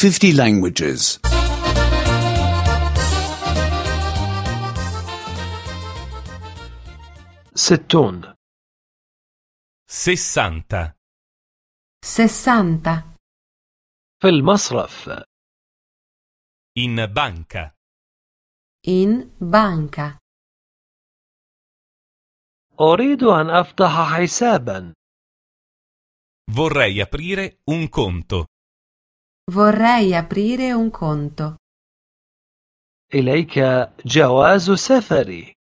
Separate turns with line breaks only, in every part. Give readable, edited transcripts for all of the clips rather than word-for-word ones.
50 languages.
60
60
60
في المصرف.
in banca.
in banca.
أريد أن أفتح حسابا.
Vorrei aprire un conto.
Vorrei aprire un conto.
إليك جواز سفري.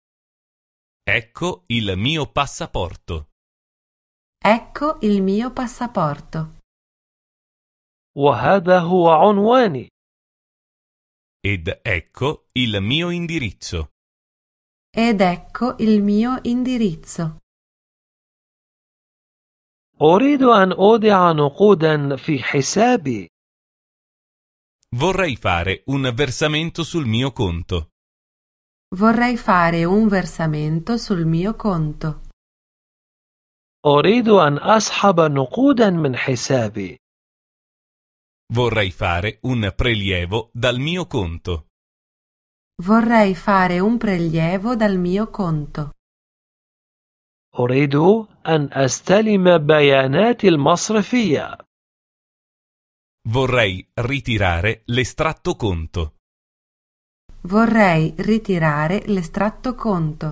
Ecco il mio passaporto.
Ecco il mio passaporto.
وهذا هو عنواني.
Ed ecco il mio indirizzo.
Ed ecco il mio indirizzo.
أريد أن أودع نقودا في حسابي.
Vorrei fare un versamento sul mio conto.
Vorrei fare un versamento sul mio conto.
أريد أن أسحب نقودا من حسابي.
Vorrei fare un prelievo dal mio conto.
Vorrei fare un prelievo dal mio conto.
أريد أن أستلم بيانات المصرفية.
Vorrei ritirare l'estratto conto.
Vorrei ritirare l'estratto conto.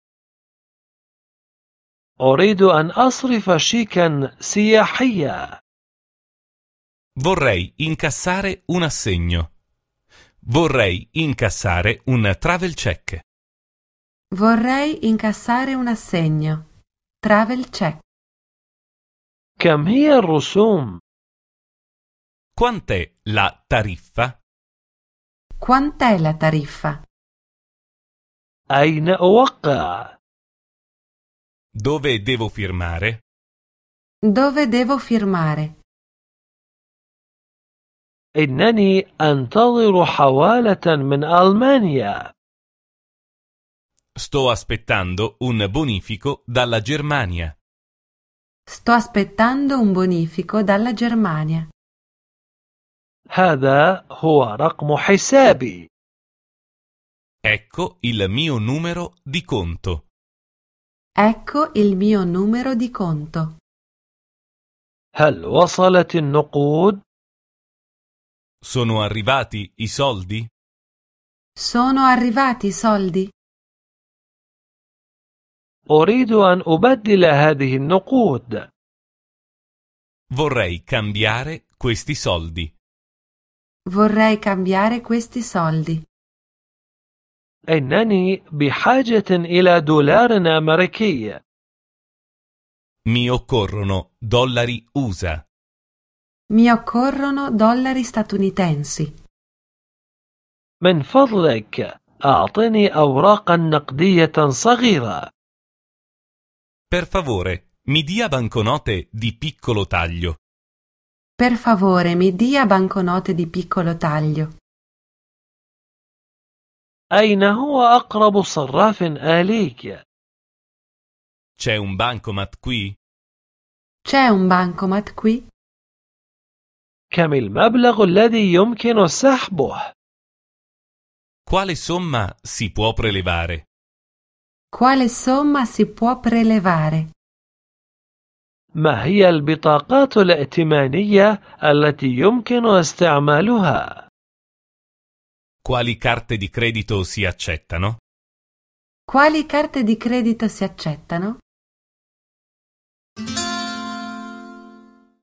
أريد أن أصرف شيكا سياحيا.
Vorrei incassare un assegno. Vorrei incassare un travel check.
Vorrei incassare un assegno. Travel check.
كم هي الرسوم؟
Quant'è la tariffa?
Quant'è la tariffa?
أين أوقع؟
Dove devo firmare?
Dove devo firmare?
إنني أنتظر حوالة من ألمانيا.
Sto aspettando un bonifico dalla Germania.
Sto aspettando un bonifico dalla Germania.
هذا هو رقم حسابي.
Ecco il mio numero di conto.
Ecco il mio numero di conto.
هل وصلت النقود؟
Sono arrivati i soldi?
Sono arrivati i soldi?
أريد أن أبدل هذه النقود.
Vorrei cambiare questi soldi.
Vorrei cambiare questi soldi.
إنني بحاجة إلى دولار أمريكي.
Mi occorrono dollari USA.
Mi occorrono dollari statunitensi.
من فضلك أعطني أوراقا نقدية صغيرة.
Per favore, mi dia banconote di piccolo taglio.
Per favore, mi dia banconote di piccolo taglio.
أين هو أقرب صراف آلي؟
C'è un bancomat qui?
C'è un bancomat qui?
كم المبلغ الذي يمكن سحبه؟
Quale somma si può prelevare?
Quale somma si può prelevare?
ما هي البطاقات الائتمانية التي يمكن استعمالها؟
Quali carte di credito si accettano?
Quali carte di credito si accettano?